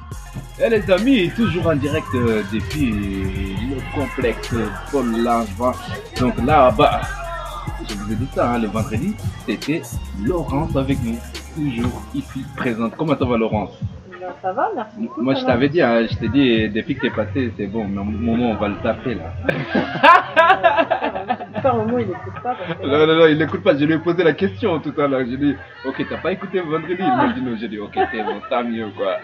Et les amis, toujours en direct depuis le complexe Paul Langevin. Donc là-bas, je vous ai dit ça, hein, le vendredi, c'était Laurence avec nous. Toujours ici présente. Comment ça va, Laurence? Ben, ça va, merci beaucoup. Moi, je t'avais dit, hein, je t'ai dit, depuis que t'es passé, c'est bon, mais au moment, on va le taper là. J'espère au moment il écoute pas. Non, il n'écoute pas. Je lui ai posé la question tout à l'heure. J'ai dit, ok, t'as pas écouté vendredi? Il m'a dit non. J'ai dit, ok, c'est bon, tant mieux quoi.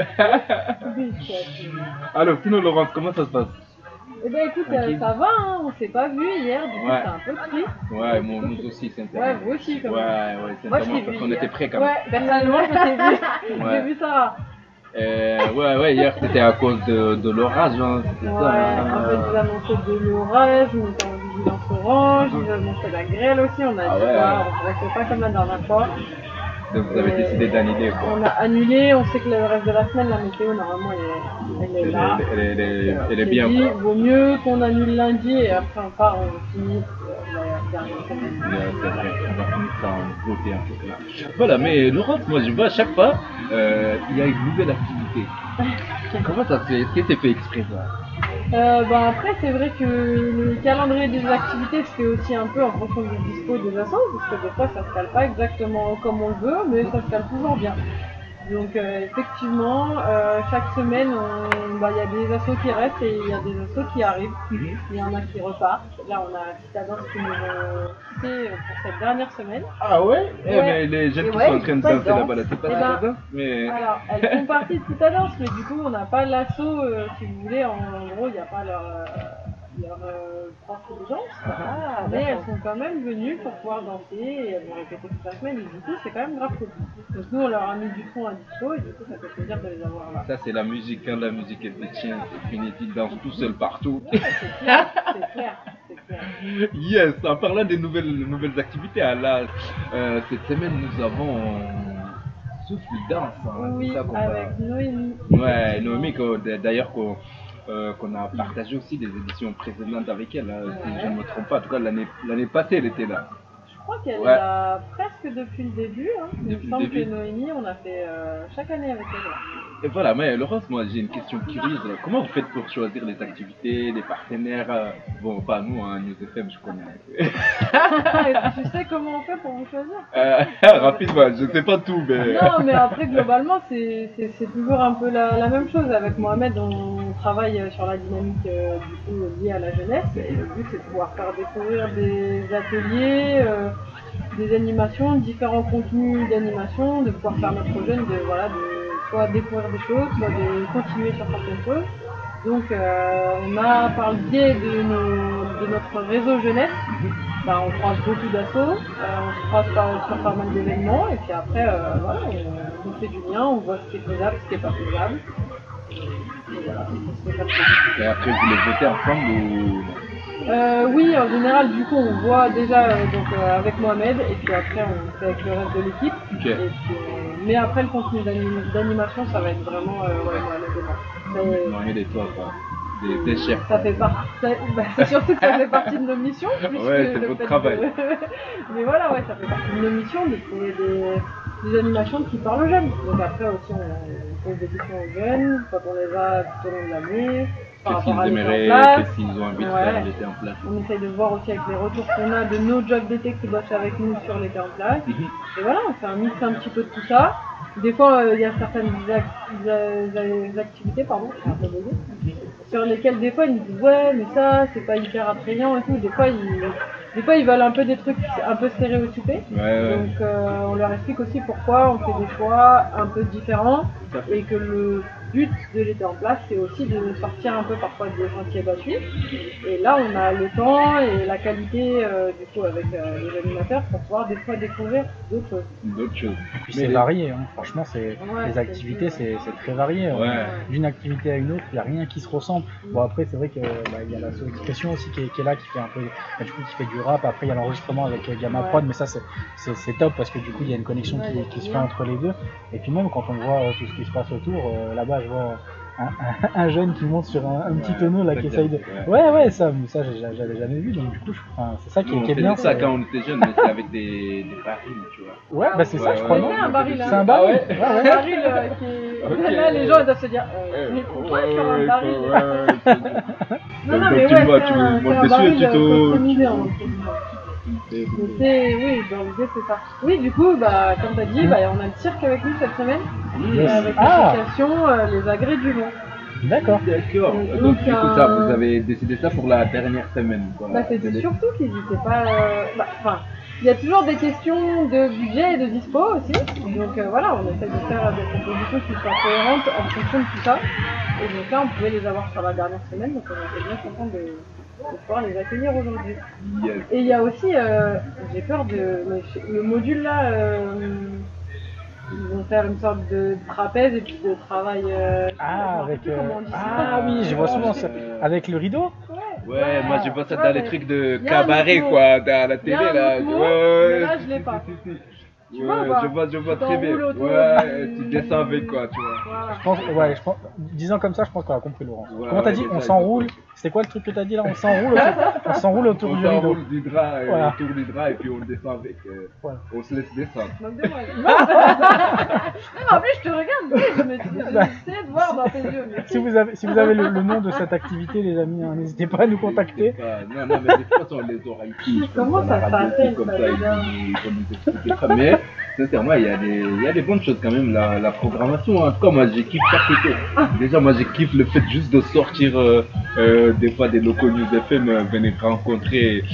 Alors, sinon, Laurence, comment ça se passe? Eh ben écoute, ça va, hein, on s'est pas vu hier, du coup c'est un peu triste. Ouais, nous aussi, c'est intéressant. Ouais, vous aussi, quand même. Ouais, c'est intéressant parce qu'on était prêts quand même. Ouais, personnellement, je t'ai vu. J'ai vu ça. Ouais, hier c'était à cause de l'orage, hein, c'était ça. En fait, ils annonçaient de l'orage, on était en vigilance orange, ils annonçaient la grêle aussi, on a dit on ne restait pas comme la dernière fois. Donc vous avez décidé d'annuler quoi? On a annulé, on sait que le reste de la semaine, la météo normalement elle est là. Elle est bien. Il vaut mieux qu'on annule lundi et après on part, on finit la dernière semaine. C'est vrai, on va finir ça en beauté un peu là. Voilà, mais Laurence, moi je vois à chaque fois, il y a une nouvelle activité. Comment ça se fait? Est-ce que c'est fait exprès ça? Après c'est vrai que le calendrier des activités se fait aussi un peu en fonction du dispo des assos, parce que des fois ça se cale pas exactement comme on le veut, mais ça se cale toujours bien. Donc effectivement, chaque semaine, il y a des assos qui restent et il y a des assos qui arrivent. Il y en a qui repartent. Là, on a Citadins qui nous ont quittés pour cette dernière semaine. Ah ouais, mais les jeunes qui sont en train de danser là-bas, c'est pas Citadins mais... Alors, elles font partie de Citadins, mais du coup, on n'a pas l'asso, si vous voulez, en gros, il n'y a pas leur prof de danse. Mais elles sont quand même venues pour pouvoir danser et elles vont répéter toute la semaine et du coup c'est quand même grave cool. Donc nous on leur a mis du fond à dispo et du coup ça fait plaisir de les avoir là. Ça c'est la musique, quand la musique elle te tient, c'est fini, tu danses tout seul partout. Ouais, c'est clair. Yes, en parlant des nouvelles activités, là, cette semaine nous avons Souffle Danse. Hein, oui, ça avec Noémie. Ouais, Noémie d'ailleurs qu'on a partagé aussi des éditions précédentes avec elle, hein, si je ne me trompe pas. En tout cas, l'année passée, elle était là. Je crois qu'elle est là presque depuis le début. Hein. Il me semble que Noémie, on a fait chaque année avec elle. Et voilà, mais Laurence, moi j'ai une question curieuse. Comment vous faites pour choisir les activités, les partenaires? Bon, pas nous, hein, News FM, je connais. Tu sais comment on fait pour vous choisir? Rapidement, je sais pas tout, mais... Non, mais après, globalement, c'est toujours un peu la même chose. Avec Mohamed, on travaille sur la dynamique du coup liée à la jeunesse. Et le but, c'est de pouvoir faire découvrir des ateliers, des animations, différents contenus d'animation, de pouvoir permettre aux jeunes de soit découvrir des choses, soit de continuer sur certaines choses. Donc on a par le biais de notre réseau jeunesse, on croise beaucoup d'assauts, on se croise sur pas mal d'événements et puis après on fait du lien, on voit ce qui est faisable, ce qui n'est pas faisable. Et après vous les votez ensemble ou... Oui, en général, du coup, on voit déjà avec Mohamed et puis après on fait avec le reste de l'équipe. Okay. Et puis, mais après le contenu d'animation, ça va être vraiment Mohamed et moi. Mohamed et toi, quoi. Des chefs. Ça fait partie. C'est surtout que ça fait partie de nos missions. Ouais, c'est votre travail. Mais voilà, ça fait partie de nos missions de trouver des animations qui parlent aux jeunes. Donc après aussi, on pose des questions aux jeunes quand on les a tout au long de l'année. Qu'est-ce qu'ils aimeraient, qu'est-ce qu'ils ont envie de faire l'été en place. On essaye de voir aussi avec les retours qu'on a de nos jobs d'été qui bossent avec nous sur l'été en place. Et voilà, on fait un mix un petit peu de tout ça. Des fois, il y a certaines activités, sur lesquelles des fois ils nous disent ouais, mais ça, c'est pas hyper attrayant et tout. Des fois, ils veulent un peu des trucs un peu stéréotypés. Donc, on leur explique aussi pourquoi on fait des choix un peu différents et que le but de l'été en place, c'est aussi de sortir un peu parfois des sentiers battus. Et là, on a le temps et la qualité du coup avec les animateurs pour pouvoir des fois découvrir d'autres choses. Et puis c'est varié, hein. Franchement, les activités, c'est très varié. D'une activité à une autre, il n'y a rien qui se ressemble. Bon, après, c'est vrai qu'il y a la expression aussi qui est là, qui fait un peu, du coup, qui fait du rap. Après, il y a l'enregistrement avec Gamma Prod, mais ça, c'est top parce que du coup, il y a une connexion qui se fait entre les deux. Et puis même quand on voit tout ce qui se passe autour, là-bas, je vois un jeune qui monte sur un petit tonneau là qui essaye de... Ouais, ça j'avais jamais vu, donc du coup c'est ça qui est bien. C'est ça quand on était jeune, mais c'est avec des barils, tu vois. Ouais, c'est ça, je crois. C'est un baril. C'est un baril. Un baril Là, les gens ils doivent se dire, mais pourquoi sur un baril Non, Donc, mais tu ouais, vois, c'est tu un montes dessus et baril tu te- customisé en fait. Mais c'est, oui, dans l'idée c'est ça. Oui, du coup, bah, comme t'as dit, bah, on a le cirque avec nous cette semaine, avec l'association Les Agrès du Vent. D'accord. D'accord. Donc, Donc, du coup, ça, vous avez décidé ça pour la dernière semaine, quoi. Bah, c'était surtout qu'ils n'étaient pas. Enfin, il y a toujours des questions de budget et de dispo aussi. Donc voilà, on essaie de faire des propositions qui soient cohérentes en fonction de tout ça. Et donc là, on pouvait les avoir sur la dernière semaine, donc on était bien content de pouvoir les accueillir aujourd'hui. Yes. Et il y a aussi, j'ai peur de. Le module là, ils vont faire une sorte de trapèze et puis de travail. Avec. Comment on dit ça. Ah oui, je vois souvent ça. Avec le rideau. Ouais, moi je vois ça dans Ouais, les trucs de y a un cabaret, autre quoi, dans la Il y a télé, un là. autre mot, Ouais, mais là, si, je l'ai si, pas. si, si. Tu Ouais, vois ou pas je vois Tu très bien. t'enroules autour Ouais, du- tu descends avec, quoi, tu vois. Voilà. Je pense, disant comme ça, je pense qu'on a compris, Laurent. Ouais, Comment t'as ouais, dit c'est on ça, s'enroule. C'est quoi le truc que t'as dit là? On s'enroule autour On du rideau. s'enroule du drap, Voilà. autour du drap, et puis on descend avec. Voilà. On se laisse descendre. Moque de moi. Non, mais en plus, je te regarde, oui, j'essaie de voir dans tes yeux. Mais Si vous avez le nom de cette activité, les amis, hein, n'hésitez pas à nous contacter. Non, mais de toute façon, on les aura ici. Comment Comme ça, ça la radio, s'appelle, comme ça, ça, déjà ils vont nous expliquer ça. Mais, sincèrement, il y a des bonnes choses quand même, la programmation. En tout cas, moi, j'ai kiffé chaque été. Déjà, moi, j'ai kiffé le fait juste de sortir des fois des locaux News FM, venir rencontrer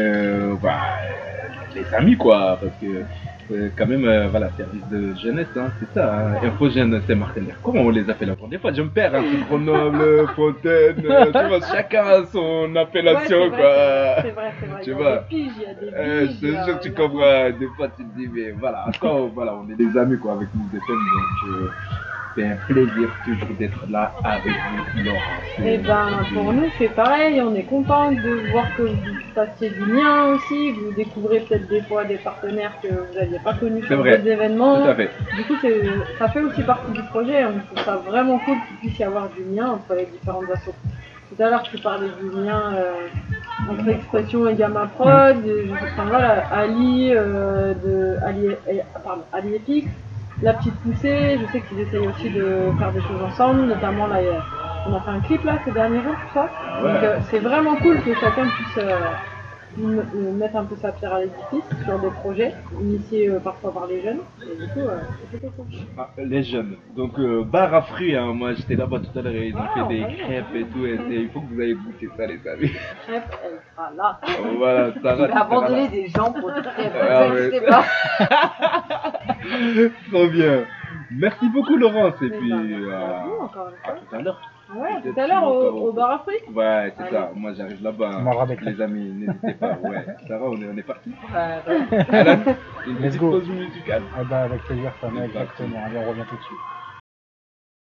les amis, quoi. Parce que quand même, voilà, service de jeunesse, hein, c'est ça. Hein. Info Jeune, c'est Martinière. Comment on les appelle encore? Des fois, je me perds, hein, c'est Grenoble, Fontaine, tu vois, chacun a son appellation, ouais, quoi. c'est vrai. Tu Il y a vois. des piges, il y a des biges. Je te jure, tu comprends. Des fois, tu te dis, mais voilà, encore, voilà, on est des amis, quoi, avec nous, FM, donc c'est un plaisir toujours d'être là avec vous, Laurent. Et ben, pour nous, c'est pareil, on est content de voir que vous passiez du lien aussi, que vous découvrez peut-être des fois des partenaires que vous n'aviez pas connus sur vrai. des événements. Tout à fait. Du coup, ça fait aussi partie du projet, on trouve ça vraiment cool qu'il puisse y avoir du lien entre les différentes assos. Tout à l'heure, tu parlais du lien entre Expression et Gamma Prod, enfin voilà, Ali Epix, La Petite Poussée, je sais qu'ils essayent aussi de faire des choses ensemble, notamment là, on a fait un clip là ces derniers jours, tout ça. Ouais. Donc c'est vraiment cool que chacun puisse mettre un peu sa pierre à l'édifice sur des projets, initiés parfois par les jeunes, et du coup, c'est plutôt cool. Ah, les jeunes. Donc, bar à fruits, hein. Moi j'étais là-bas tout à l'heure et ils ont Ah, fait des vraiment. crêpes et tout. Et il faut que vous ayez goûté ça, les amis. Crêpe, elle sera là. Voilà, Sarah. Il va abandonner des gens pour des crêpes, Ah, ne ouais. sais pas. Trop bien. Merci beaucoup, Laurence. Et Mais puis, à vous, encore une à fois. tout à l'heure. Ouais, Peut-être tout à l'heure encore au bar à fruits. Ouais, c'est Allez. ça. Moi j'arrive là-bas. On aura avec Les amis, n'hésitez pas. Ouais. Sarah, on est parti. Ouais. Alan, une Let's petite go. pause musicale. Eh ben, avec plaisir, Fana, exactement. Allez, on revient tout de suite.